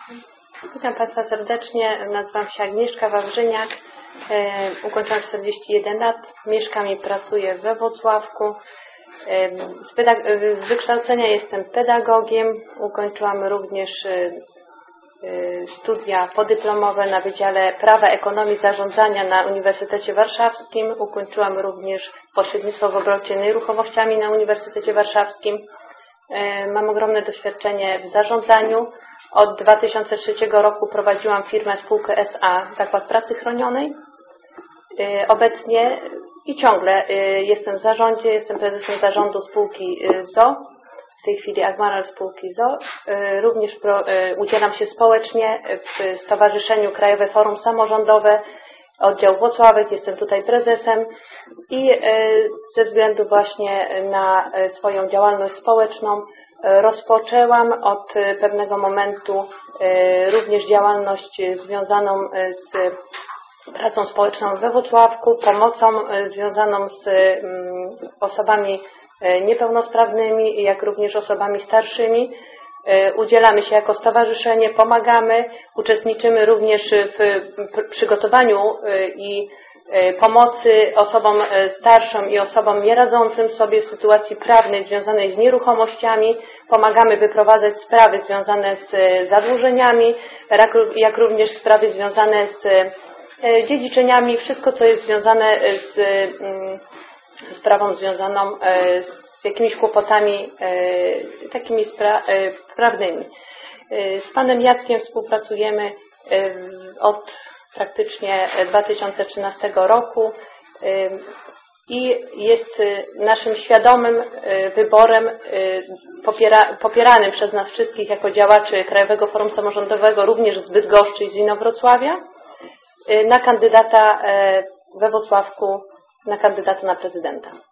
Witam Państwa serdecznie. Nazywam się Agnieszka Wawrzyniak. Ukończyłam 41 lat. Mieszkam i pracuję we Włocławku. Z wykształcenia jestem pedagogiem. Ukończyłam również studia podyplomowe na Wydziale Prawa, Ekonomii, Zarządzania na Uniwersytecie Warszawskim. Ukończyłam również pośrednictwo w obrocie nieruchomościami na Uniwersytecie Warszawskim. Mam ogromne doświadczenie w zarządzaniu. Od 2003 roku prowadziłam firmę spółkę S.A. Zakład Pracy Chronionej. Obecnie i ciągle jestem w zarządzie, jestem prezesem zarządu spółki ZOO, w tej chwili Agmaral spółki ZOO. Również udzielam się społecznie w Stowarzyszeniu Krajowe Forum Samorządowe, oddział Włocławek, jestem tutaj prezesem i ze względu właśnie na swoją działalność społeczną rozpoczęłam od pewnego momentu również działalność związaną z pracą społeczną we Włocławku, pomocą związaną z osobami niepełnosprawnymi, jak również osobami starszymi. Udzielamy się jako stowarzyszenie, pomagamy, uczestniczymy również w przygotowaniu i pomocy osobom starszym i osobom nieradzącym sobie w sytuacji prawnej związanej z nieruchomościami. Pomagamy wyprowadzać sprawy związane z zadłużeniami, jak również sprawy związane z dziedziczeniami, wszystko co jest związane z sprawą związaną z jakimiś kłopotami takimi prawnymi. Z panem Jackiem współpracujemy od praktycznie 2013 roku i jest naszym świadomym wyborem popieranym przez nas wszystkich jako działaczy Krajowego Forum Samorządowego, również z Bydgoszczy i z Inowrocławia, na kandydata we Włocławku, na kandydata na prezydenta.